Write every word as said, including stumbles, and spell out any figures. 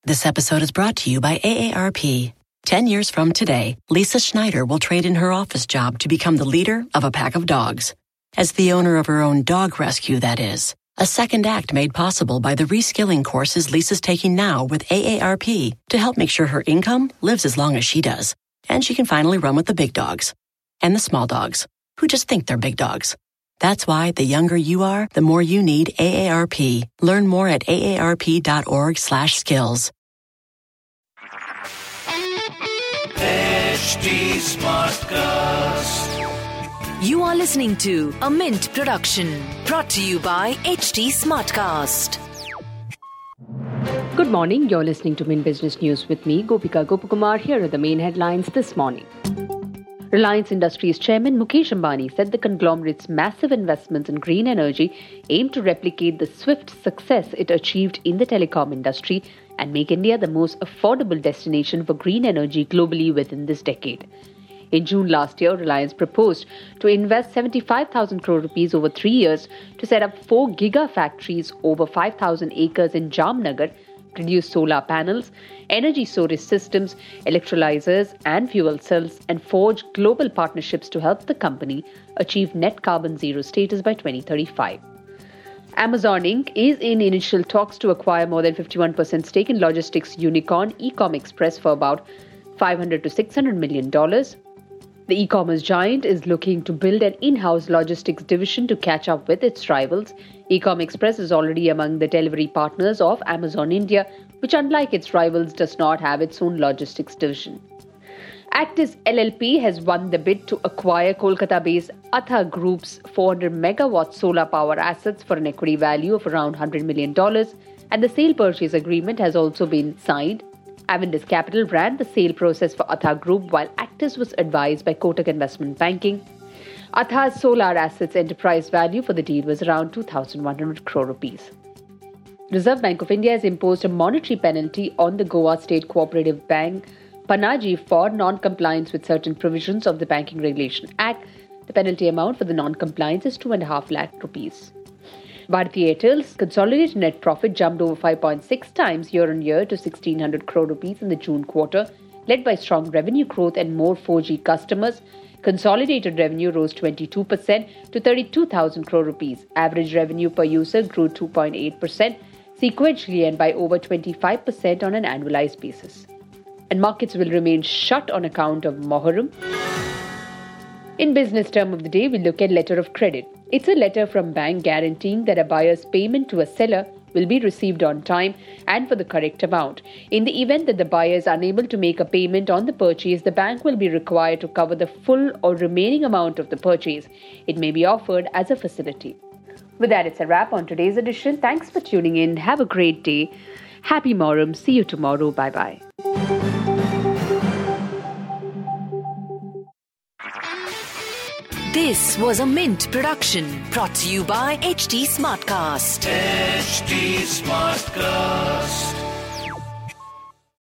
This episode is brought to you by A A R P. Ten years from today, Lisa Schneider will trade in her office job to become the leader of a pack of dogs. As the owner of her own dog rescue, that is. A second act made possible by the reskilling courses Lisa's taking now with A A R P to help make sure her income lives as long as she does. And she can finally run with the big dogs. And the small dogs, who just think they're big dogs. That's why the younger you are, the more you need A A R P. Learn more at aarp.org slash skills. H D Smartcast. You are listening to a Mint production brought to you by H D Smartcast. Good morning. You're listening to Mint Business News with me, Gopika Gopakumar. Here are the main headlines this morning. Reliance Industries Chairman Mukesh Ambani said the conglomerate's massive investments in green energy aim to replicate the swift success it achieved in the telecom industry and make India the most affordable destination for green energy globally within this decade. In June last year, Reliance proposed to invest seventy-five thousand crore rupees over three years to set up four gigafactories over five thousand acres in Jamnagar, produce solar panels, energy storage systems, electrolyzers and fuel cells, and forge global partnerships to help the company achieve net carbon zero status by twenty thirty-five. Amazon Incorporated is in initial talks to acquire more than fifty-one percent stake in logistics unicorn Ecom Express for about five hundred to six hundred million dollars. The e-commerce giant is looking to build an in-house logistics division to catch up with its rivals. Ecom Express is already among the delivery partners of Amazon India, which, unlike its rivals, does not have its own logistics division. Actis L L P has won the bid to acquire Kolkata-based Atha Group's four hundred megawatt solar power assets for an equity value of around one hundred million dollars, and the sale purchase agreement has also been signed. Avendus Capital ran the sale process for Atha Group, while Actis was advised by Kotak Investment Banking. Atha's solar assets enterprise value for the deal was around two thousand one hundred crore rupees. Reserve Bank of India has imposed a monetary penalty on the Goa State Cooperative Bank, Panaji, for non-compliance with certain provisions of the Banking Regulation Act. The penalty amount for the non-compliance is two and a half lakh rupees. Bharti Airtel's consolidated net profit jumped over five point six times year-on-year to sixteen hundred crore rupees in the June quarter, led by strong revenue growth and more four G customers. Consolidated revenue rose twenty-two percent to thirty-two thousand crore rupees. Average revenue per user grew two point eight percent sequentially and by over twenty-five percent on an annualized basis. And markets will remain shut on account of Moharram. In business term of the day, we look at letter of credit. It's a letter from bank guaranteeing that a buyer's payment to a seller will be received on time and for the correct amount. In the event that the buyer is unable to make a payment on the purchase, the bank will be required to cover the full or remaining amount of the purchase. It may be offered as a facility. With that, it's a wrap on today's edition. Thanks for tuning in. Have a great day. Happy Moharram. See you tomorrow. Bye-bye. This was a Mint production brought to you by H D Smartcast. H D Smartcast.